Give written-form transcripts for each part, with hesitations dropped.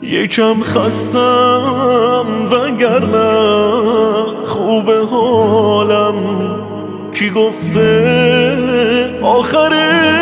یکم خستم وگرنه خوب حالم. کی گفته آخر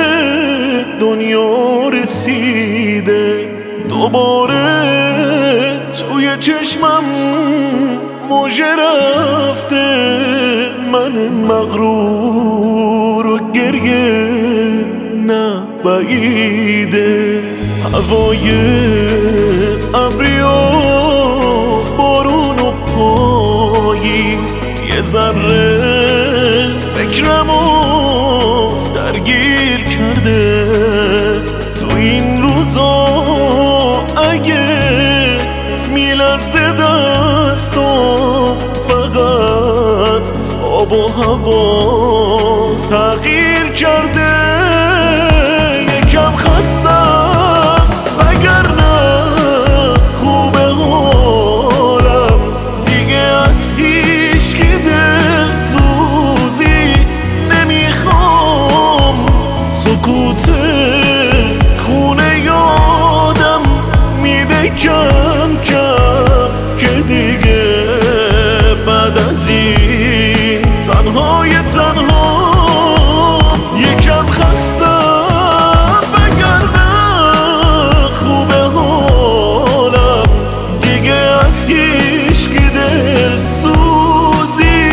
دنیا رسیده؟ دوباره توی چشمم موجه رفته، من مغرور و گریه نه بعیده. هوای ابری و بارون و پاییز یه ذره فکرمو درگیر کرده. تو این روزا اگه میلرزه دستم، فقط آب و هوا تغییر کرده. یکم خستم وگرنه خوب حالم، دیگه از هیچکی دلسوزی نمیخوام. سکوت خونه یادم میده کم کم که دیگه بعد از این تنهای تنها. یکم خستم وگرنه خوب حالم، دیگه از هیچکی دلسوزی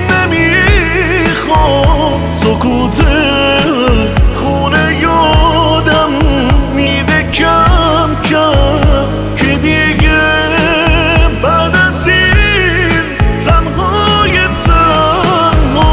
نمیخوام. سکوت خونه یادم میده کم کم که دیگه بعد از این تنهای تنها.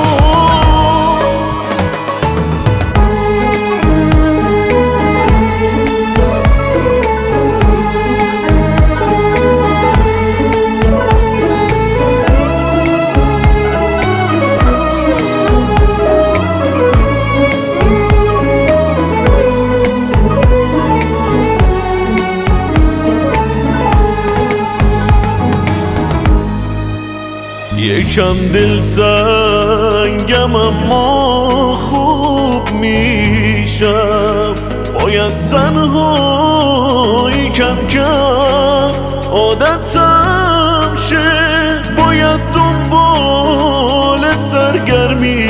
یکم دلتنگم اما خوب میشم. باید تنهایی کم کم عادتم شه. باید دنبال سرگرمی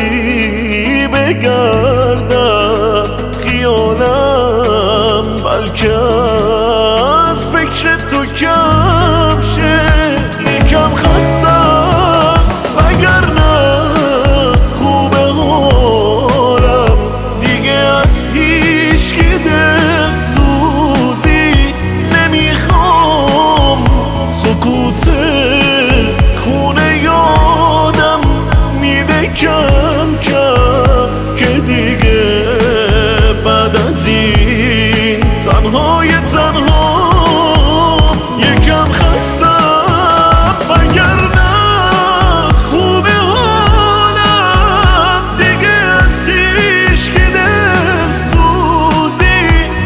بگردم، خیالم بلکه از فکر تو کم شه. یکم خستم وگرنه خوب حالم، دیگه از هیچکی دلسوزی نمیخوام. سکوت خونه یادم میده کم کم که دیگه بعد از این تنهای تنها. یکم خستم وگرنه خوب حالم، دیگه از هیچکی دلسوزی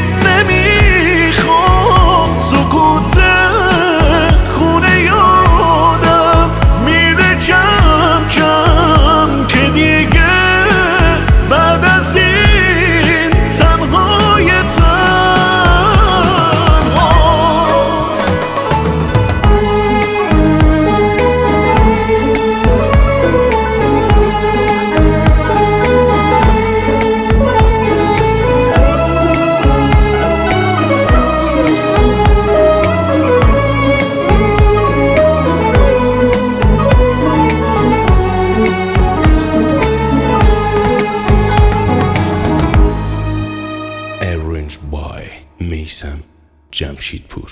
نمیخوام. سکوت خونه یادم میده کم کم که دیگه بعد از این تنهای تنها. Arranged by Meysem Jamshidpur.